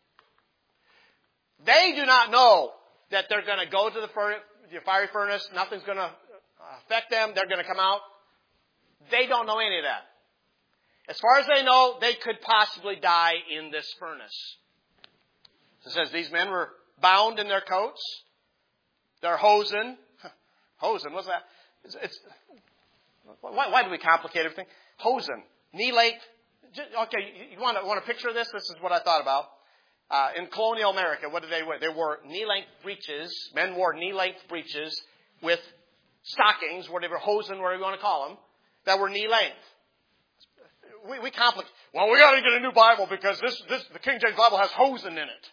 They do not know that they're going to go to the fiery furnace. Nothing's going to affect them. They're going to come out. They don't know any of that. As far as they know, they could possibly die in this furnace. It says these men were bound in their coats. They're hosen. Hosen, what's that? It's, it's, why, why do we complicate everything? Hosen, knee length. Okay, you want to want a picture of this? This is what I thought about. Uh, in colonial America, what did they wear? They wore knee-length breeches. Men wore knee-length breeches with stockings, whatever, hosen, whatever you want to call them, that were knee-length. We, we complicate. Well, we got to get a new Bible because this, this, the King James Bible has hosen in it.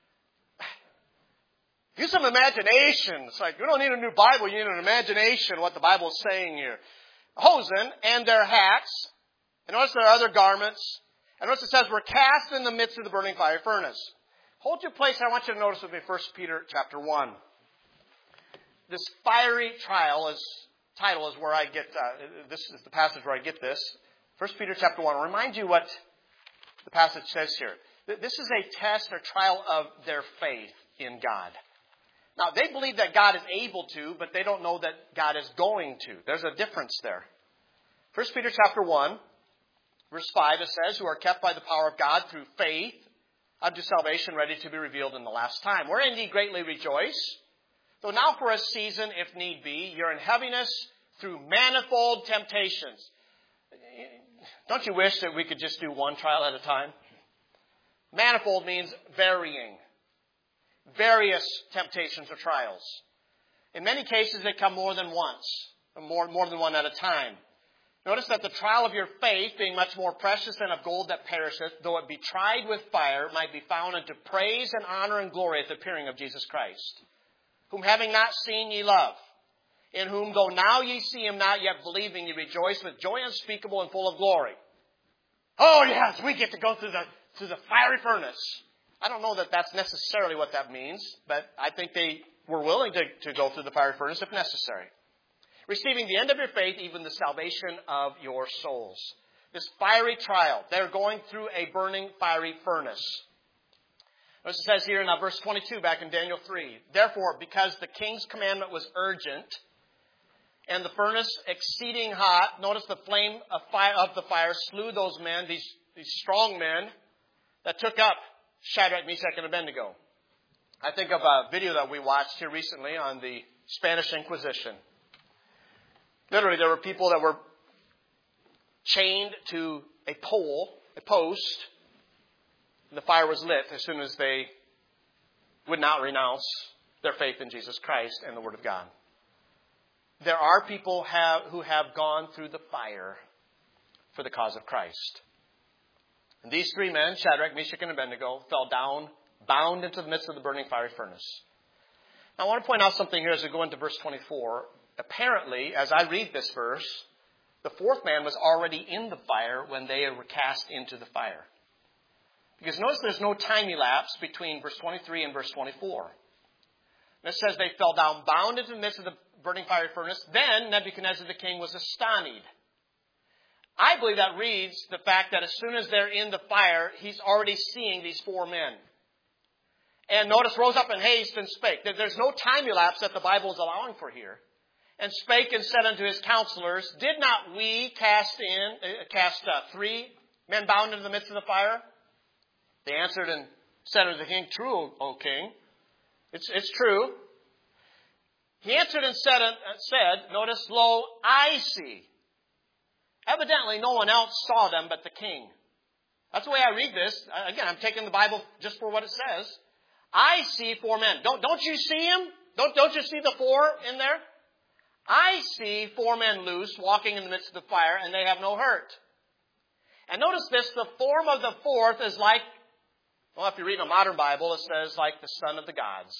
Use some imagination. It's like, you don't need a new Bible, you need an imagination what the Bible is saying here. Hosen and their hats. And notice their other garments. And notice it says, we're cast in the midst of the burning fiery furnace. Hold your place. I want you to notice with me First Peter chapter one. This fiery trial is, title is where I get, uh, this is the passage where I get this. First Peter chapter one. I'll remind you what the passage says here. This is a test or trial of their faith in God. Now, they believe that God is able to, but they don't know that God is going to. There's a difference there. First Peter chapter one. Verse five, it says, who are kept by the power of God through faith unto salvation ready to be revealed in the last time. Wherein ye greatly rejoice, though now for a season, if need be, you're in heaviness through manifold temptations. Don't you wish that we could just do one trial at a time? Manifold means varying. Various temptations or trials. In many cases, they come more than once, more, more than one at a time. Notice that the trial of your faith, being much more precious than of gold that perisheth, though it be tried with fire, might be found unto praise and honor and glory at the appearing of Jesus Christ, whom having not seen ye love, in whom though now ye see Him not, yet believing ye rejoice with joy unspeakable and full of glory. Oh yes, we get to go through the through the fiery furnace. I don't know that that's necessarily what that means, but I think they were willing to, to go through the fiery furnace if necessary. Receiving the end of your faith, even the salvation of your souls. This fiery trial. They're going through a burning fiery furnace. As it says here in uh, verse twenty-two back in Daniel three. Therefore, because the king's commandment was urgent, and the furnace exceeding hot, notice the flame of, fire, of the fire slew those men, these, these strong men, that took up Shadrach, Meshach, and Abednego. I think of a video that we watched here recently on the Spanish Inquisition. Literally, there were people that were chained to a pole, a post, and the fire was lit as soon as they would not renounce their faith in Jesus Christ and the Word of God. there are people have, who have gone through the fire for the cause of Christ. And these three men, Shadrach, Meshach, and Abednego, fell down, bound into the midst of the burning fiery furnace. Now, I want to point out something here as we go into verse twenty-four. Apparently, as I read this verse, the fourth man was already in the fire when they were cast into the fire. Because notice there's no time elapse between verse twenty-three and verse twenty-four. And it says they fell down, bound into the midst of the burning fiery furnace. Then Nebuchadnezzar the king was astonished. I believe that reads the fact that as soon as they're in the fire, he's already seeing these four men. And notice, rose up in haste and spake. There's no time elapse that the Bible is allowing for here. And spake and said unto his counselors, did not we cast in, uh, cast uh, three men bound into the midst of the fire? They answered and said unto the king, true, O king. It's, it's true. He answered and said, uh, said, notice, lo, I see. Evidently, no one else saw them but the king. That's the way I read this. Again, I'm taking the Bible just for what it says. I see four men. Don't, don't you see them? Don't, don't you see the four in there? I see four men loose, walking in the midst of the fire, and they have no hurt. And notice this, the form of the fourth is like, well, if you read a modern Bible, it says like the son of the gods.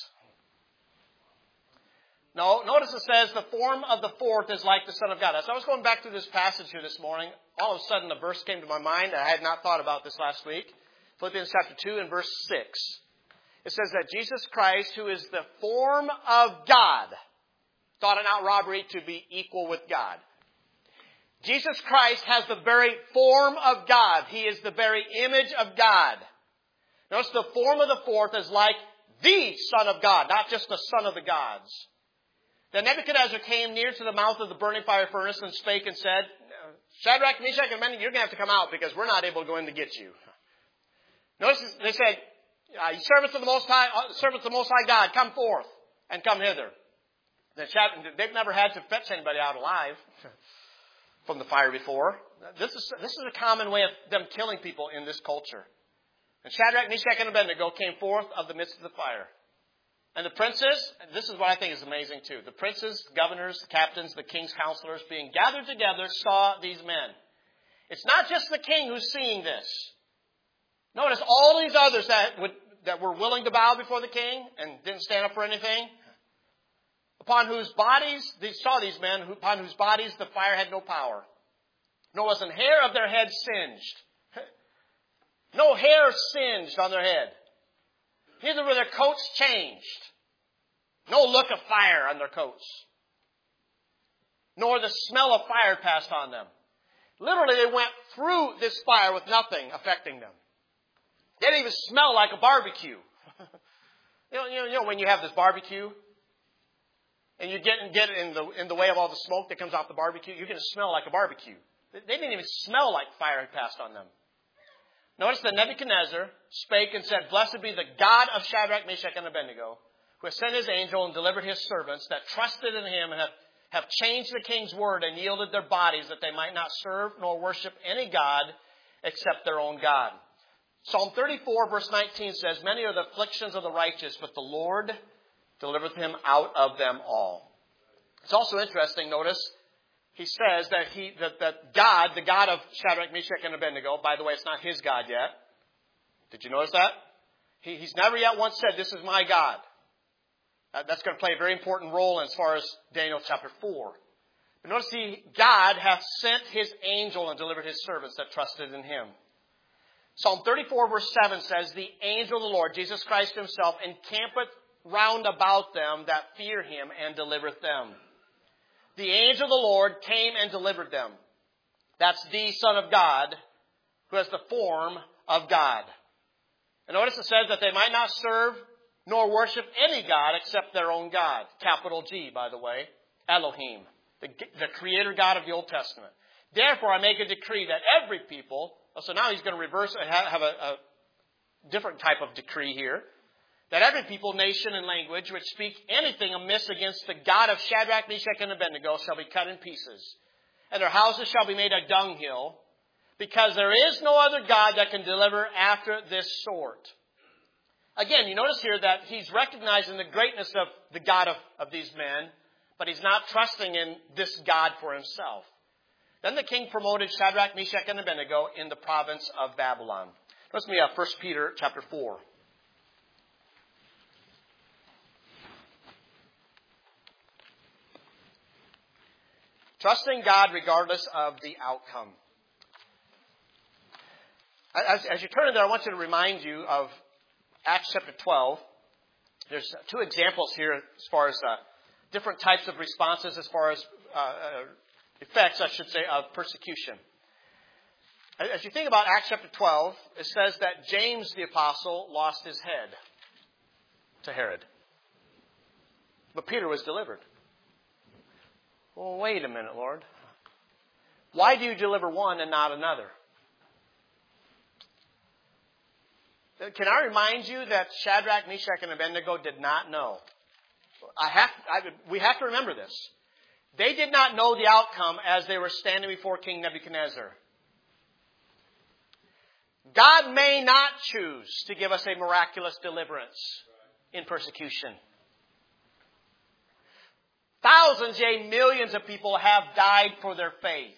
No, notice it says the form of the fourth is like the son of God. As I was going back through this passage here this morning, all of a sudden a verse came to my mind. I had not thought about this last week. Philippians chapter two and verse six. It says that Jesus Christ, who is the form of God, thought it not robbery to be equal with God. Jesus Christ has the very form of God. He is the very image of God. Notice the form of the fourth is like the Son of God, not just the Son of the gods. Then Nebuchadnezzar came near to the mouth of the burning fire furnace and spake and said, Shadrach, Meshach, and Abednego, you're going to have to come out because we're not able to go in to get you. Notice they said, uh, servants of the Most High, uh, servants of the Most High God, come forth and come hither. They've never had to fetch anybody out alive from the fire before. This is, this is a common way of them killing people in this culture. And Shadrach, Meshach, and Abednego came forth of the midst of the fire. And the princes, and this is what I think is amazing too, the princes, governors, captains, the king's counselors being gathered together saw these men. It's not just the king who's seeing this. Notice all these others that would, that were willing to bow before the king and didn't stand up for anything, upon whose bodies, they saw these men, upon whose bodies the fire had no power. Nor was an hair of their head singed. No hair singed on their head. Neither were their coats changed. No look of fire on their coats. Nor the smell of fire passed on them. Literally, they went through this fire with nothing affecting them. They didn't even smell like a barbecue. you, know, you, know, you know when you have this barbecue, and you get, get in the in the way of all the smoke that comes off the barbecue, you're going to smell like a barbecue. They didn't even smell like fire had passed on them. Notice that Nebuchadnezzar spake and said, Blessed be the God of Shadrach, Meshach, and Abednego, who has sent his angel and delivered his servants that trusted in him and have, have changed the king's word and yielded their bodies that they might not serve nor worship any God except their own God. Psalm thirty-four verse nineteen says, Many are the afflictions of the righteous, but the Lord delivereth him out of them all. It's also interesting, notice, he says that he that, that God, the God of Shadrach, Meshach, and Abednego, by the way, it's not his God yet. Did you notice that? He, he's never yet once said, this is my God. That, that's going to play a very important role as far as Daniel chapter four. But notice he, God hath sent his angel and delivered his servants that trusted in him. Psalm thirty-four verse seven says, The angel of the Lord, Jesus Christ himself, encampeth round about them that fear him and delivereth them. The angel of the Lord came and delivered them. That's the Son of God, who has the form of God. And notice it says that they might not serve nor worship any God except their own God. Capital G, by the way. Elohim, the, the creator God of the Old Testament. Therefore, I make a decree that every people, so now he's going to reverse and have a, a different type of decree here. That every people, nation, and language which speak anything amiss against the God of Shadrach, Meshach, and Abednego shall be cut in pieces, and their houses shall be made a dunghill, because there is no other God that can deliver after this sort. Again, you notice here that he's recognizing the greatness of the God of, of these men, but he's not trusting in this God for himself. Then the king promoted Shadrach, Meshach, and Abednego in the province of Babylon. Let's me up First Peter chapter four. Trusting God regardless of the outcome. As, as you turn in there, I want to remind you of Acts chapter twelve. There's two examples here as far as uh, different types of responses, as far as uh, uh, effects, I should say, of persecution. As you think about Acts chapter twelve, it says that James the apostle lost his head to Herod. But Peter was delivered. Well, wait a minute, Lord. Why do you deliver one and not another? Can I remind you that Shadrach, Meshach, and Abednego did not know? I have, I, we have to remember this. They did not know the outcome as they were standing before King Nebuchadnezzar. God may not choose to give us a miraculous deliverance in persecution. Thousands, yea, millions of people have died for their faith.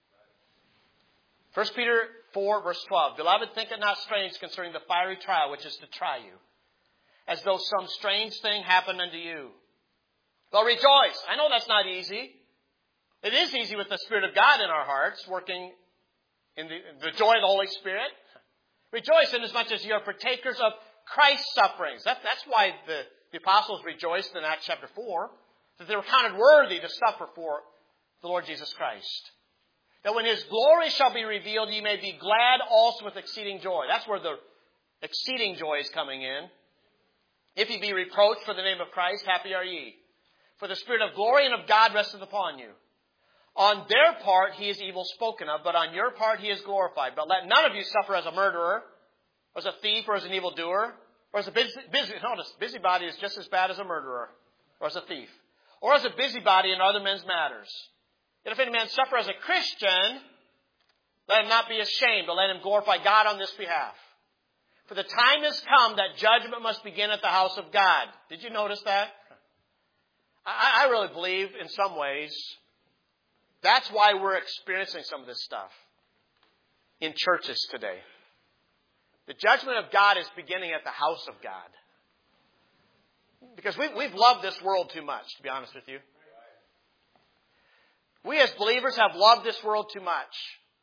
First Peter four, verse twelve. Beloved, think it not strange concerning the fiery trial which is to try you, as though some strange thing happened unto you. Well, rejoice. I know that's not easy. It is easy with the Spirit of God in our hearts, working in the, the joy of the Holy Spirit. Rejoice inasmuch as you are partakers of Christ's sufferings. That, that's why the, the apostles rejoiced in Acts chapter four, that they were counted worthy to suffer for the Lord Jesus Christ. That when His glory shall be revealed, ye may be glad also with exceeding joy. That's where the exceeding joy is coming in. If ye be reproached for the name of Christ, happy are ye. For the Spirit of glory and of God resteth upon you. On their part He is evil spoken of, but on your part He is glorified. But let none of you suffer as a murderer, or as a thief, or as an evildoer, or as a busy, busy notice, busybody is just as bad as a murderer, or as a thief, or as a busybody in other men's matters. Yet if any man suffer as a Christian, let him not be ashamed, but let him glorify God on this behalf. For the time has come that judgment must begin at the house of God. Did you notice that? I, I really believe in some ways that's why we're experiencing some of this stuff in churches today. The judgment of God is beginning at the house of God. Because we've, we've loved this world too much, to be honest with you. We as believers have loved this world too much.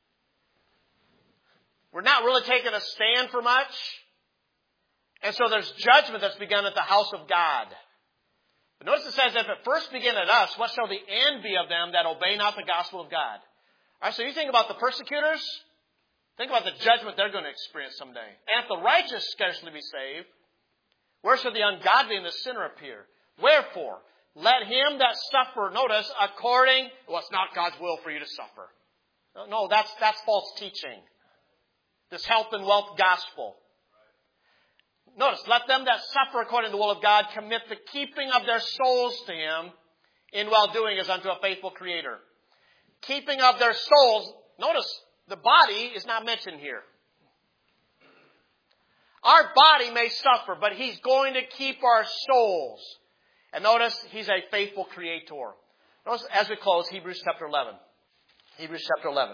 We're not really taking a stand for much. And so there's judgment that's begun at the house of God. But notice it says, if it first begin at us, what shall the end be of them that obey not the gospel of God? All right, so you think about the persecutors. Think about the judgment they're going to experience someday. And if the righteous scarcely be saved, where shall the ungodly and the sinner appear? Wherefore, let him that suffer, notice, according, well, it's not God's will for you to suffer. No, no that's, that's false teaching. This health and wealth gospel. Notice, let them that suffer according to the will of God commit the keeping of their souls to Him in well-doing as unto a faithful Creator. Keeping of their souls, notice, the body is not mentioned here. Our body may suffer, but He's going to keep our souls. And notice, He's a faithful Creator. Notice, as we close, Hebrews chapter eleven. Hebrews chapter eleven.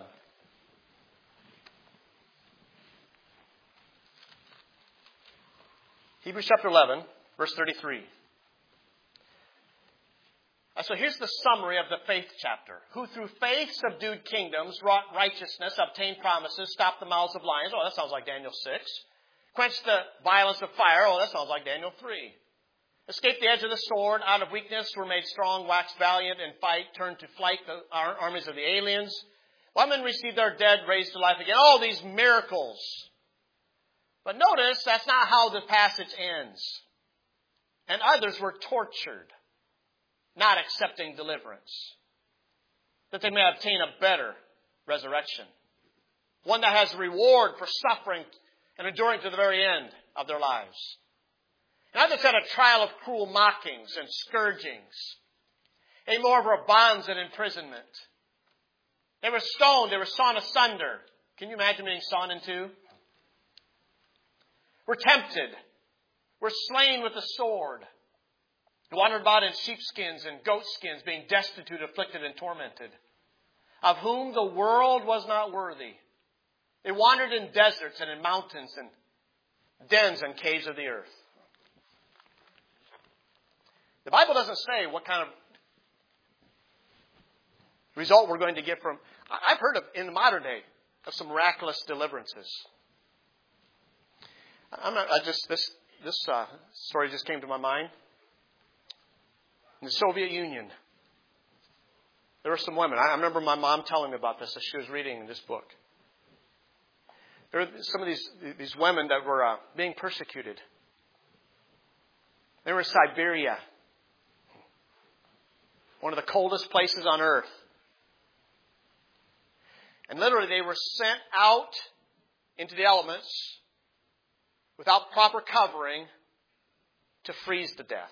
Hebrews chapter eleven, verse thirty-three. So here's the summary of the faith chapter. Who through faith subdued kingdoms, wrought righteousness, obtained promises, stopped the mouths of lions. Oh, that sounds like Daniel six. Quenched the violence of fire. Oh, that sounds like Daniel three. Escaped the edge of the sword. Out of weakness were made strong, waxed valiant in fight, turned to flight the armies of the aliens. Women received their dead, raised to life again. All these miracles. But notice, that's not how the passage ends. And others were tortured, not accepting deliverance, that they may obtain a better resurrection. One that has reward for suffering and enduring to the very end of their lives. And others had a trial of cruel mockings and scourgings, a moreover of bonds and imprisonment. They were stoned, they were sawn asunder. Can you imagine being sawn in two? Were tempted, were slain with the sword. They wandered about in sheepskins and goatskins, being destitute, afflicted, and tormented, of whom the world was not worthy. They wandered in deserts and in mountains and dens and caves of the earth. The Bible doesn't say what kind of result we're going to get from... I've heard of, in the modern day, of some miraculous deliverances. I'm not, I just, this, this uh, story just came to my mind. In the Soviet Union, there were some women. I remember my mom telling me about this as she was reading this book. There were some of these, these women that were uh, being persecuted. They were in Siberia, one of the coldest places on earth. And literally they were sent out into the elements without proper covering to freeze to death.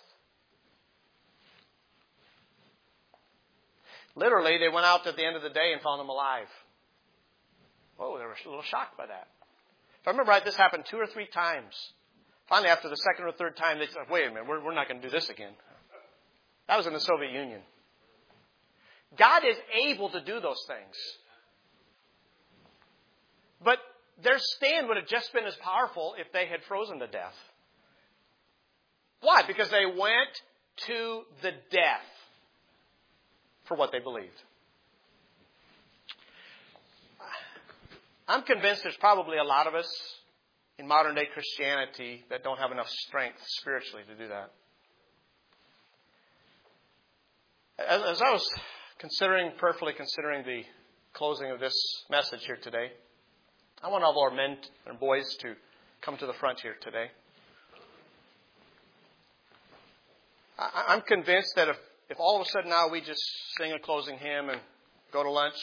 Literally, they went out at the end of the day and found them alive. Whoa, they were a little shocked by that. If I remember right, this happened two or three times. Finally, after the second or third time, they said, wait a minute, we're, we're not going to do this again. That was in the Soviet Union. God is able to do those things. But their stand would have just been as powerful if they had frozen to death. Why? Because they went to the death for what they believed. I'm convinced there's probably a lot of us in modern day Christianity that don't have enough strength spiritually to do that. As, as I was considering, prayerfully considering the closing of this message here today, I want all of our men and boys to come to the front here today. I, I'm convinced that if, if all of a sudden now we just sing a closing hymn and go to lunch,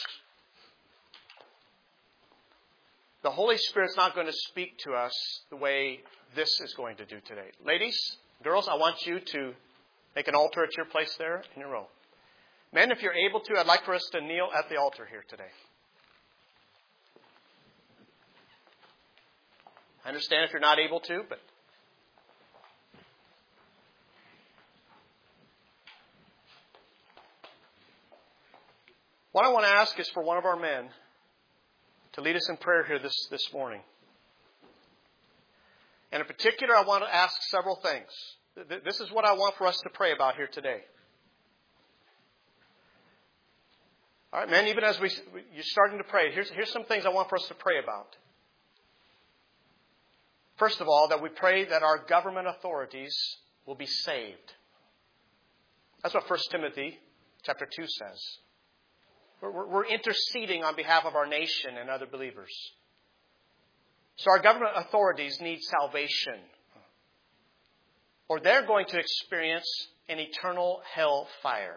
the Holy Spirit's not going to speak to us the way this is going to do today. Ladies, girls, I want you to make an altar at your place there in your row. Men, if you're able to, I'd like for us to kneel at the altar here today. I understand if you're not able to, but what I want to ask is for one of our men to lead us in prayer here this, this morning. And in particular, I want to ask several things. This is what I want for us to pray about here today. All right, men, even as we, you're starting to pray, here's, here's some things I want for us to pray about. First of all, that we pray that our government authorities will be saved. That's what First Timothy chapter two says. We're, we're interceding on behalf of our nation and other believers. So our government authorities need salvation, or they're going to experience an eternal hell fire.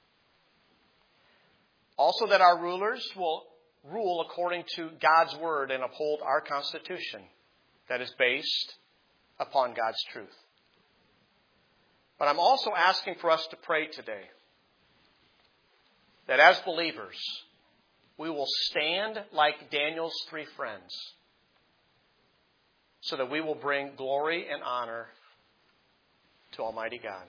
Also, that our rulers will rule according to God's word and uphold our Constitution that is based upon God's truth. But I'm also asking for us to pray today that as believers, we will stand like Daniel's three friends so that we will bring glory and honor to Almighty God.